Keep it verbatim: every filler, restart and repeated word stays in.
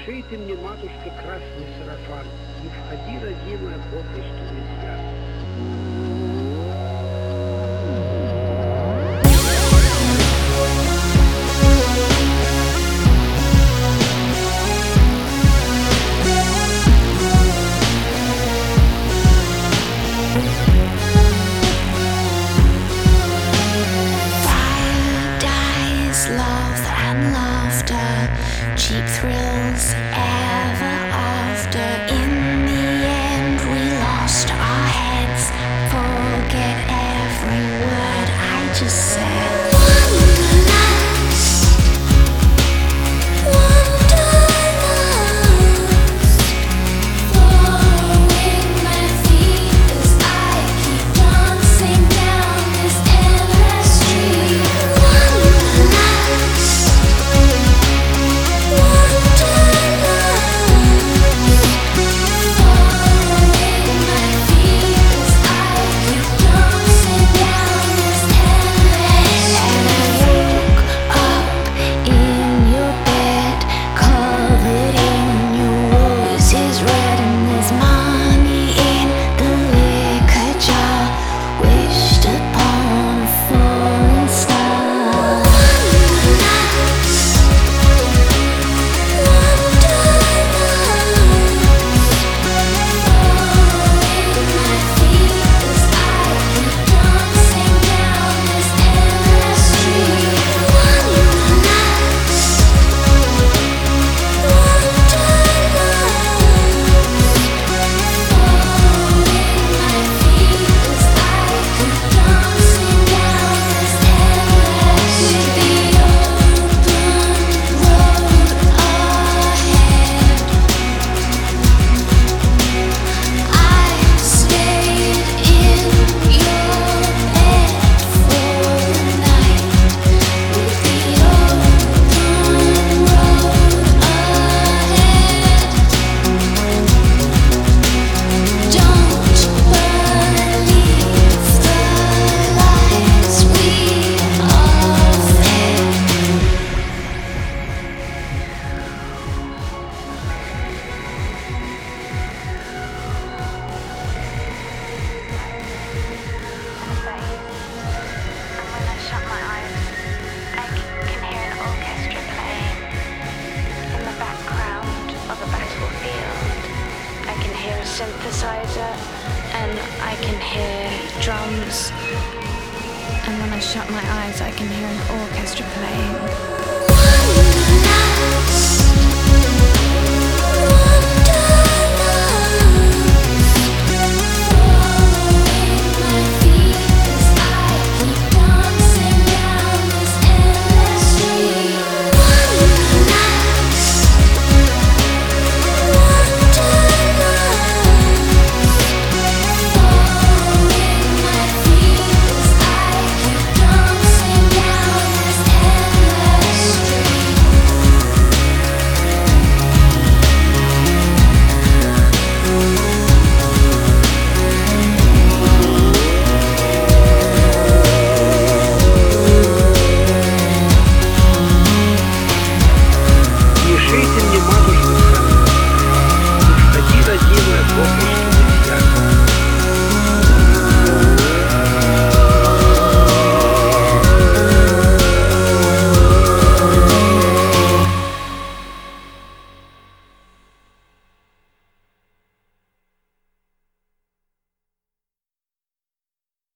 Шей ты мне, матушка, красный сарафан, не входи, родимая, потай, что нельзя. Love and laughter, cheap thrills ever after. In the end we lost our heads, forget every word I just said. Wanderlust, wanderlust, following my feet as I keep dancing down this endless street. Synthesizer, and I can hear drums, and when I shut my eyes I can hear an orchestra playing.